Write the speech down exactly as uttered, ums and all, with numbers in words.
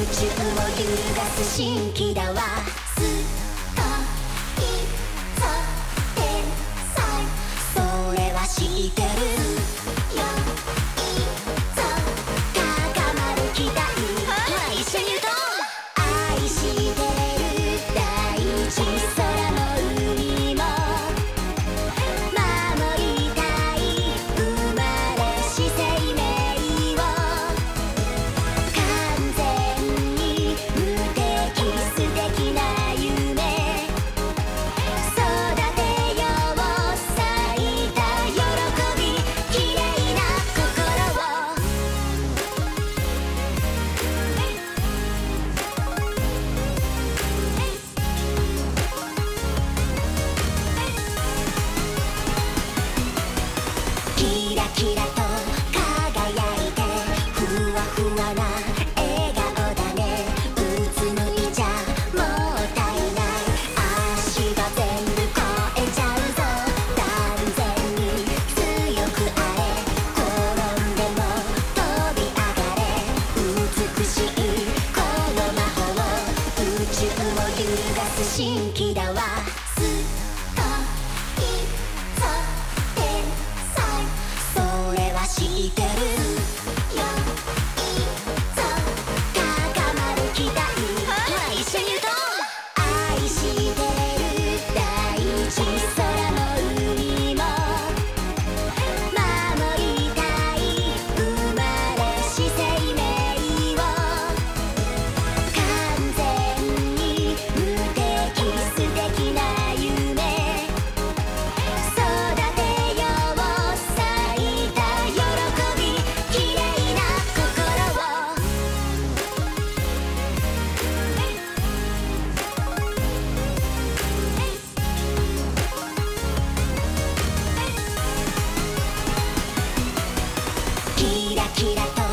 宙を揺るがす蜃気だわ。スカイザ天才、それは知ってるよ。いざ高まる期待、ほら一緒に言うと、愛してる大地空も海も守りたい生まれし生命を、完全に無敵素敵な夢育てよう。咲いた喜び綺麗な心を、キラキラと輝いてふわふわな笑顔だね。うつむいちゃもったいない、足が全部超えちゃうぞ。断然に強くあれ、転んでも飛び上がれ。美しいこの魔法、宇宙を揺るがす蜃気だわ。スカイザ天才、それは知ってるよ。いざ高まる期待、ほら一緒に言うと、愛してる大地空も海も守りたい生まれし生命を、完全に無敵素敵な夢育てよう。咲いた喜び綺麗な心を、キラキラと